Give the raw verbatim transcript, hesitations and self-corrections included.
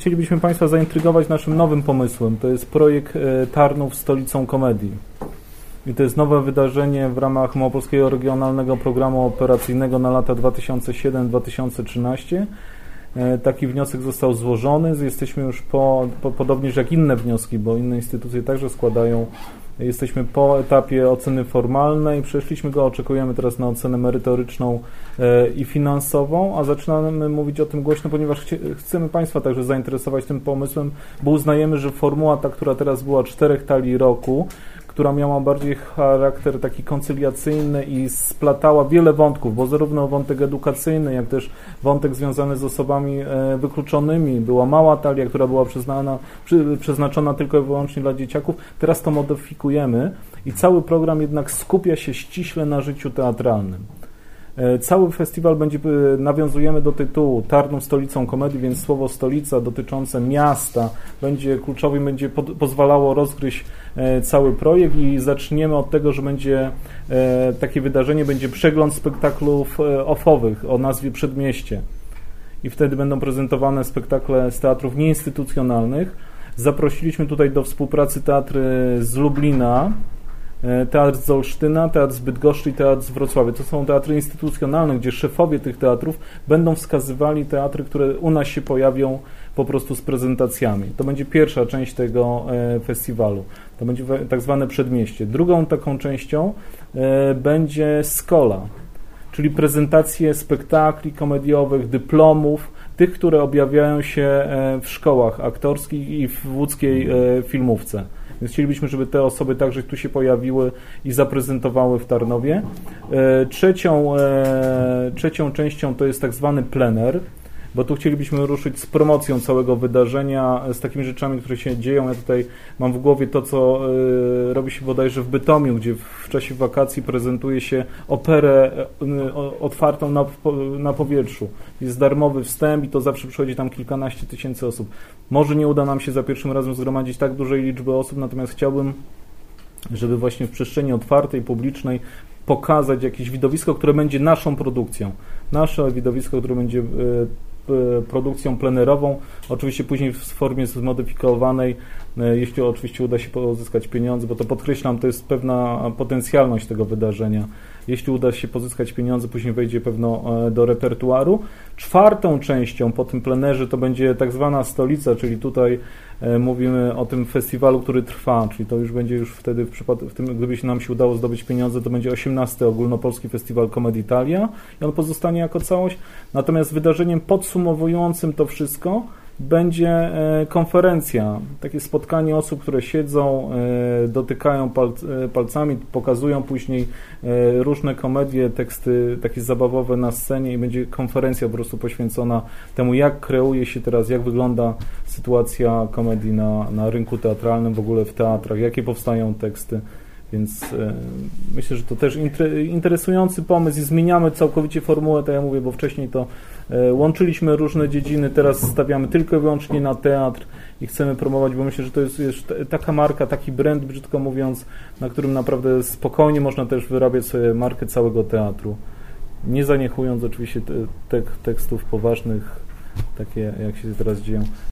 chcielibyśmy Państwa zaintrygować naszym nowym pomysłem. To jest projekt Tarnów stolicą komedii. I to jest nowe wydarzenie w ramach Małopolskiego Regionalnego Programu Operacyjnego na lata dwa tysiące siódmy do dwa tysiące trzynastego. Taki wniosek został złożony. Jesteśmy już po, po, podobnież jak inne wnioski, bo inne instytucje także składają. Jesteśmy po etapie oceny formalnej, przeszliśmy go, oczekujemy teraz na ocenę merytoryczną i finansową, a zaczynamy mówić o tym głośno, ponieważ chcemy Państwa także zainteresować tym pomysłem, bo uznajemy, że formuła ta, która teraz była czterech talii roku, która miała bardziej charakter taki koncyliacyjny i splatała wiele wątków, bo zarówno wątek edukacyjny, jak też wątek związany z osobami wykluczonymi, była mała talia, która była przyznana, przeznaczona tylko i wyłącznie dla dzieciaków, teraz to modyfikujemy i cały program jednak skupia się ściśle na życiu teatralnym. Cały festiwal będzie, nawiązujemy do tytułu Tarnów stolicą komedii, więc słowo stolica dotyczące miasta będzie kluczowe i będzie pod, pozwalało rozgryźć cały projekt i zaczniemy od tego, że będzie takie wydarzenie, będzie przegląd spektaklów offowych o nazwie Przedmieście i wtedy będą prezentowane spektakle z teatrów nieinstytucjonalnych. Zaprosiliśmy tutaj do współpracy teatry z Lublina, Teatr z Olsztyna, Teatr z Bydgoszczy i Teatr z Wrocławia. To są teatry instytucjonalne, gdzie szefowie tych teatrów będą wskazywali teatry, które u nas się pojawią po prostu z prezentacjami. To będzie pierwsza część tego festiwalu. To będzie tak zwane Przedmieście. Drugą taką częścią będzie Skola, czyli prezentacje spektakli komediowych, dyplomów, tych, które objawiają się w szkołach aktorskich i w łódzkiej filmówce. Więc chcielibyśmy, żeby te osoby także tu się pojawiły i zaprezentowały w Tarnowie. Trzecią, trzecią częścią to jest tak zwany plener, bo tu chcielibyśmy ruszyć z promocją całego wydarzenia, z takimi rzeczami, które się dzieją. Ja tutaj mam w głowie to, co robi się bodajże w Bytomiu, gdzie w czasie wakacji prezentuje się operę otwartą na, na powietrzu. Jest darmowy wstęp i to zawsze przychodzi tam kilkanaście tysięcy osób. Może nie uda nam się za pierwszym razem zgromadzić tak dużej liczby osób, natomiast chciałbym, żeby właśnie w przestrzeni otwartej, publicznej pokazać jakieś widowisko, które będzie naszą produkcją. Nasze widowisko, które będzie produkcją plenerową, oczywiście później w formie zmodyfikowanej, jeśli oczywiście uda się pozyskać pieniądze, bo to podkreślam, to jest pewna potencjalność tego wydarzenia. Jeśli uda się pozyskać pieniądze, później wejdzie pewno do repertuaru. Czwartą częścią po tym plenerze to będzie tak zwana stolica, czyli tutaj mówimy o tym festiwalu, który trwa, czyli to już będzie już wtedy, w przypadku, w tym, gdyby się nam się udało zdobyć pieniądze, to będzie osiemnasty Ogólnopolski Festiwal Komedii Italia i on pozostanie jako całość. Natomiast wydarzeniem podsumowującym to wszystko będzie konferencja, takie spotkanie osób, które siedzą, dotykają palcami, pokazują później różne komedie, teksty takie zabawowe na scenie i będzie konferencja po prostu poświęcona temu, jak kreuje się teraz, jak wygląda sytuacja komedii na, na rynku teatralnym, w ogóle w teatrach, jakie powstają teksty. Więc e, myślę, że to też interesujący pomysł i zmieniamy całkowicie formułę, tak jak mówię, bo wcześniej to e, łączyliśmy różne dziedziny, teraz stawiamy tylko i wyłącznie na teatr i chcemy promować, bo myślę, że to jest, jest taka marka, taki brand, brzydko mówiąc, na którym naprawdę spokojnie można też wyrabiać sobie markę całego teatru, nie zaniechując oczywiście te, te, tekstów poważnych, takie jak się teraz dzieją.